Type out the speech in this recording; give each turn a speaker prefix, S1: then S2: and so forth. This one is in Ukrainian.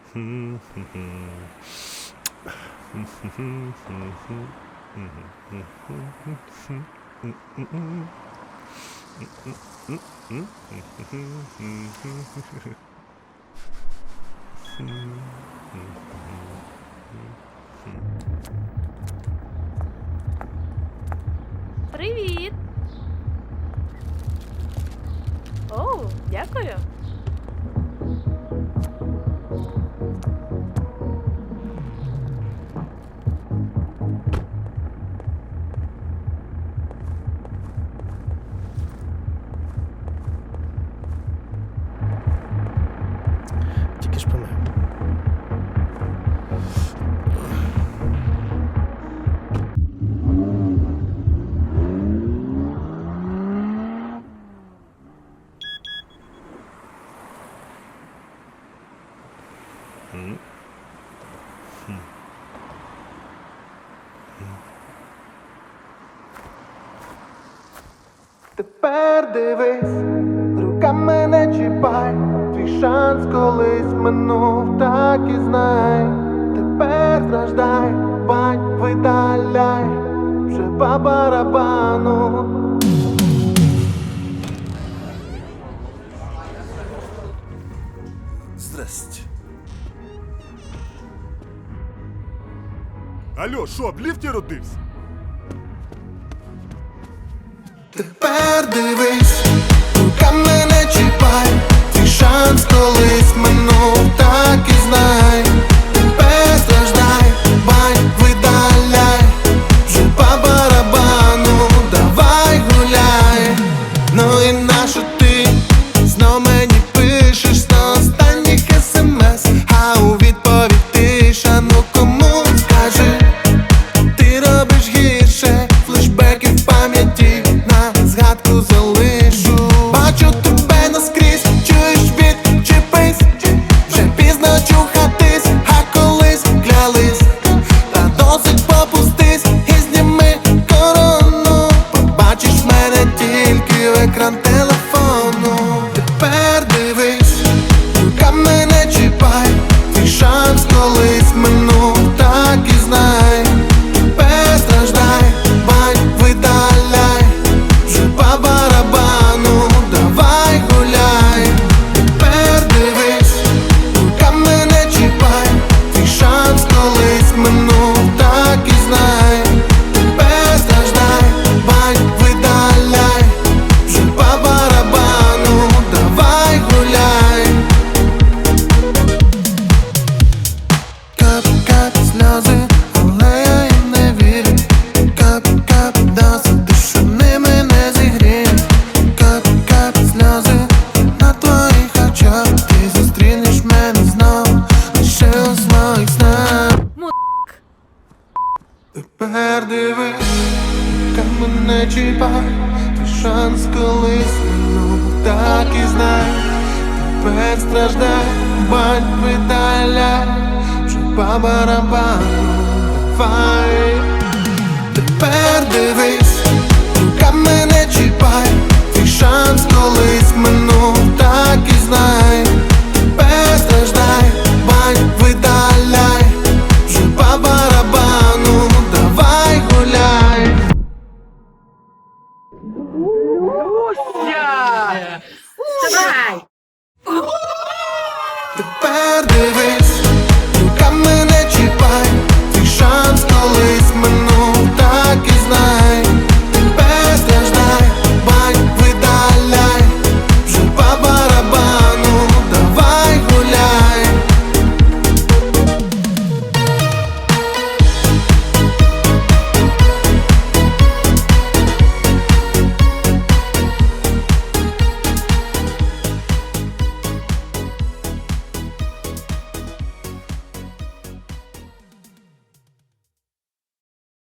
S1: Привіт! Оу, дякую.
S2: Тільки ж помив.
S3: Тепер дивись, руками не чіпай, твій шанс колись минув, так і знай. Тепер страждай, бань, видаляй, вже по барабану.
S4: Здрасте. Алло, що, в ліфті родився?
S3: Тепер дивись, руками не чіпай, твій шанс колись минув, так і знай. Тепер страждай, бань, видаляй, вже по барабану, давай гуляй. Ну і нащо ти знов мені пишеш на останніх смс, а у відповідь тиша, ну кому скажи, ти робиш гірше, флешбеки в пам'яті на згадку залишу. Бачу тебе наскрізь, чуєш, відчепись, вже пізно чухатись, а колись клялись. Та досить попустись і зніми корону, побачиш мене тільки в екран телефону. Тепер дивись, руками не чіпай, твій шанс колись минув, так і знай. Тепер страждай, бань, видаляй, вже по барабану, давай гуляй. Тепер дивись, руками не чіпай, твій шанс колись минув, так і знай. Тепер страждай, бань, видаляй, вже по барабану, давай гуляй. Кап-кап сльози, але я їм не вірю. Кап-кап досить, що ними не зігрієш. Кап-кап сльози на твоїх очах, ти зустрінеш мене знов, лише у своїх снах. Тепер дивись, руками не чіпай, твій шанс колись минув, так і знай. Тепер страждай, бань, видаляй, вже по барабану, давай. Тепер дивись, руками не чіпай, твій шанс колись минув, так і знай. Тепер страждай, бань, видаляй, вже по барабану, давай гуляй.
S5: Давай!
S3: Тепер дивись.